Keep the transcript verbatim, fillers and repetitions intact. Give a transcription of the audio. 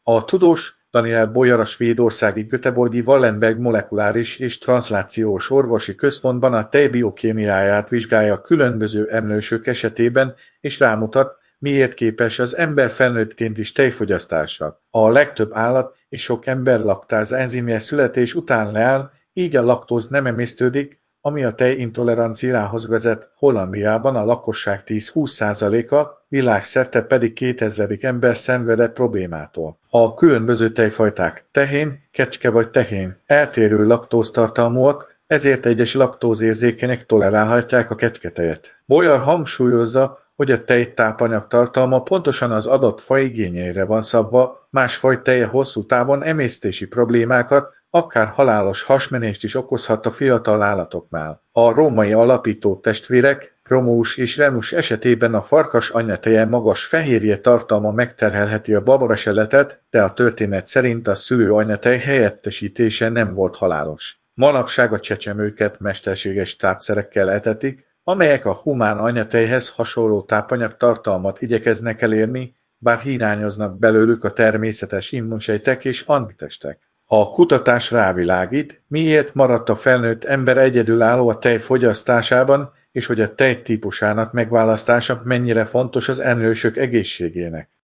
A tudós Daniel Boyer a svédországi Göteborgi Wallenberg molekuláris és transzlációs orvosi központban a tej biokémiáját vizsgálja különböző emlősök esetében, és rámutat, miért képes az ember felnőttként is tejfogyasztásra. A legtöbb állat és sok ember laktáz enzimje születés után leáll, így a laktóz nem emésztődik, ami a tejintoleranciához vezet. Hollandiában a lakosság tíz-húsz százaléka, világszerte pedig kétezredik ember szenvedett problémától. A különböző tejfajták tehén, kecske vagy tehén eltérő laktóztartalmúak, ezért egyes laktózérzékenyek tolerálhatják a kecsketejet. Boyer hangsúlyozza, hogy a tej tápanyag tartalma pontosan az adott faj igényeire van szabva, más faj teje hosszú távon emésztési problémákat, akár halálos hasmenést is okozhat a fiatal állatoknál. A római alapító testvérek, Romulus és Remus esetében a farkas anyateje magas fehérje tartalma megterhelheti a babaseletet, de a történet szerint a szülő anyatej helyettesítése nem volt halálos. Manapság a csecsemőket mesterséges tápszerekkel etetik, amelyek a humán anyatejhez hasonló tápanyag tartalmat igyekeznek elérni, bár hiányoznak belőlük a természetes immunsejtek és antitestek. A kutatás rávilágít, miért maradt a felnőtt ember egyedülálló a tej fogyasztásában, és hogy a tej típusának megválasztása mennyire fontos az emlősök egészségének.